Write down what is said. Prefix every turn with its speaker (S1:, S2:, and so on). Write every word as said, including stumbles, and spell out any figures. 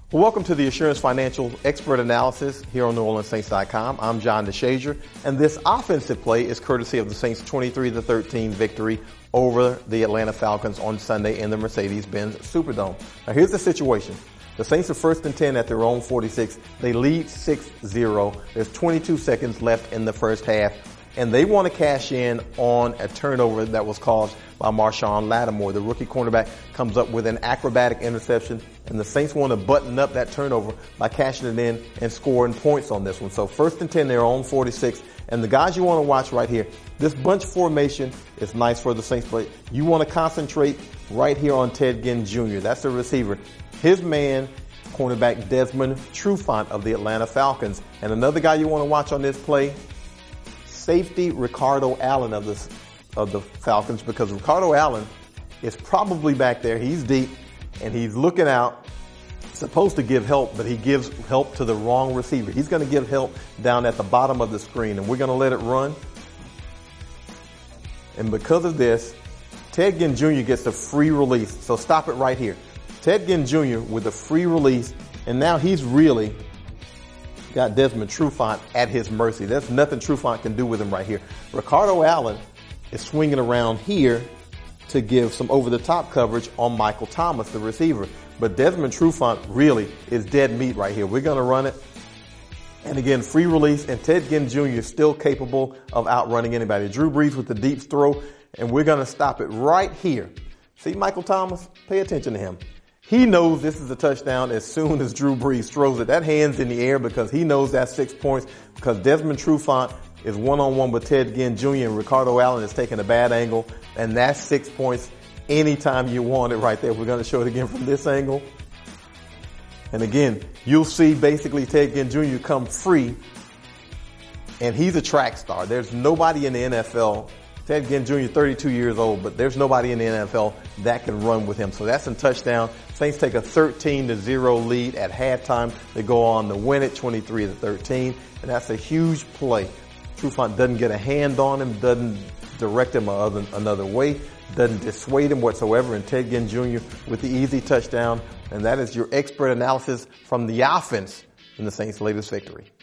S1: Well, welcome to the Assurance Financial Expert Analysis here on New Orleans Saints dot com. I'm John DeShazier, and this offensive play is courtesy of the Saints' twenty-three to thirteen victory over the Atlanta Falcons on Sunday in the Mercedes-Benz Superdome. Now, here's the situation. The Saints are first and ten at their own forty-six. They lead six zero. There's twenty-two seconds left in the first half, and they want to cash in on a turnover that was caused by Marshon Lattimore. The rookie cornerback comes up with an acrobatic interception, and the Saints want to button up that turnover by cashing it in and scoring points on this one. So first and ten, their own forty-six. And the guys you want to watch right here, this bunch formation is nice for the Saints, but you want to concentrate right here on Ted Ginn Junior That's the receiver. His man, cornerback Desmond Trufant of the Atlanta Falcons. And another guy you want to watch on this play, safety Ricardo Allen of the, of the Falcons, because Ricardo Allen is probably back there. He's deep, and he's looking out, supposed to give help, but he gives help to the wrong receiver. He's going to give help down at the bottom of the screen, and we're going to let it run. And because of this, Ted Ginn Junior gets a free release. So stop it right here. Ted Ginn Junior with a free release, and now he's really got Desmond Trufant at his mercy. There's nothing Trufant can do with him right here. Ricardo Allen is swinging around here to give some over-the-top coverage on Michael Thomas, the receiver. But Desmond Trufant really is dead meat right here. We're going to run it. And again, free release, and Ted Ginn Junior is still capable of outrunning anybody. Drew Brees with the deep throw, and we're going to stop it right here. See Michael Thomas? Pay attention to him. He knows this is a touchdown as soon as Drew Brees throws it. That hand's in the air because he knows that's six points because Desmond Trufant is one-on-one with Ted Ginn Junior and Ricardo Allen is taking a bad angle, and that's six points anytime you want it right there. We're going to show it again from this angle. And again, you'll see basically Ted Ginn Junior come free, and he's a track star. There's nobody in the N F L. Ted Ginn Junior, thirty-two years old, but there's nobody in the N F L that can run with him. So that's a touchdown. Saints take a thirteen to zero lead at halftime. They go on to win it twenty-three to thirteen, and that's a huge play. Trufant doesn't get a hand on him, doesn't direct him another way, doesn't dissuade him whatsoever, and Ted Ginn Junior with the easy touchdown. And that is your expert analysis from the offense in the Saints' latest victory.